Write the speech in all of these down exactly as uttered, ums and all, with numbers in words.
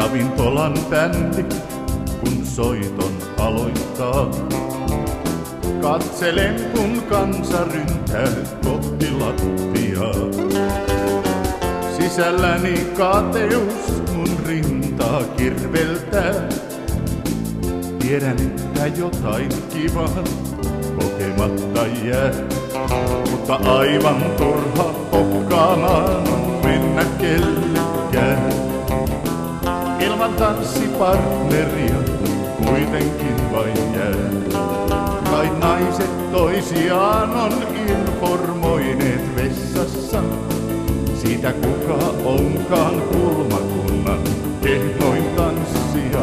Ravintolan bändi, kun soiton aloittaa. Katselen, kun kansa ryntää kohti lattiaa. Sisälläni kateus mun rintaa kirveltää. Tiedän, että jotain kivaa kokematta jää. Mutta aivan turha pokkaamaan on mennä kellekään. Ilman tanssipartneria kuitenkin vain jää. Kai naiset toisiaan on informoineet vessassa. Siitä kuka onkaan kulmakunnan kehnoin tanssija.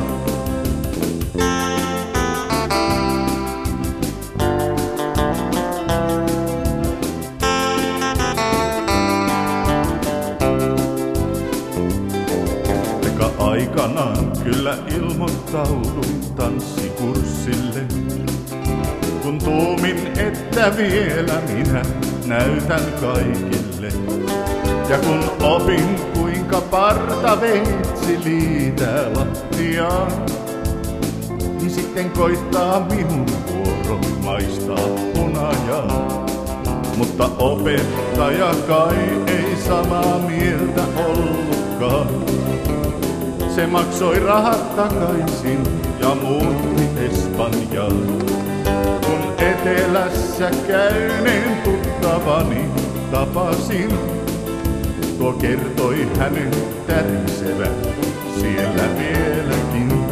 Eka aikanaan kyllä ilmoittauduin tanssikurssille. Kun tuumin, että vielä minä näytän kaikille. Ja kun opin, kuinka partaveitsi liitää lattiaan, niin sitten koittaa minun vuoro maistaa hunajaa. Mutta opettaja kai ei samaa mieltä ollutkaan. Se maksoi rahat takaisin ja muutti Espanjaan. Kun etelässä käyneen tuttavani tapasin, tuo kertoi hänen tärisevän siellä vieläkin.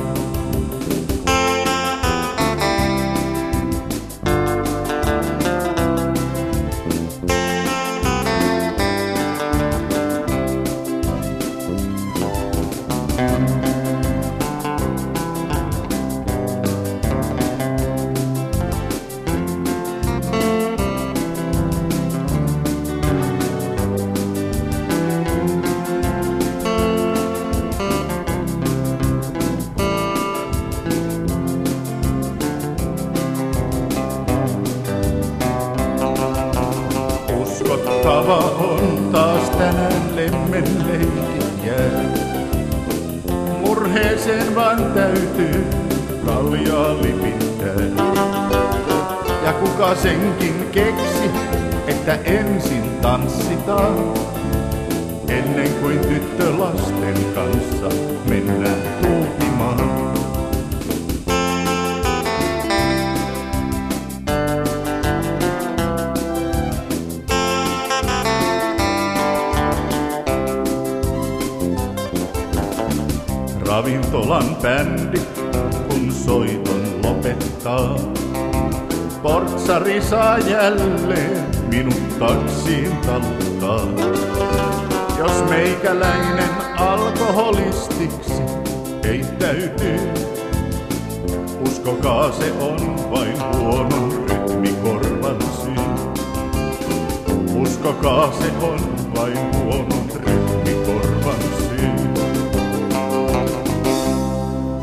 Uskottava on taas tänään lemmenleikin jää. Murheeseen vaan täytyy kaljaa lipittää. Ja kuka senkin keksi, että ensin tanssitaan, ennen kuin tyttölasten kanssa mennään kulkimaan. Ravintolan bändi, kun soiton lopettaa, portsari saa jälleen minut taksiin taluttaa. Jos meikäläinen alkoholistiksi heittäytyy, uskokaa se on vain huonon rytmikorvan syy. Uskokaa se on vain huono